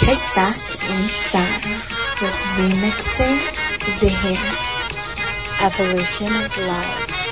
Kick back and style with remixer Zahir. Evolution of Love.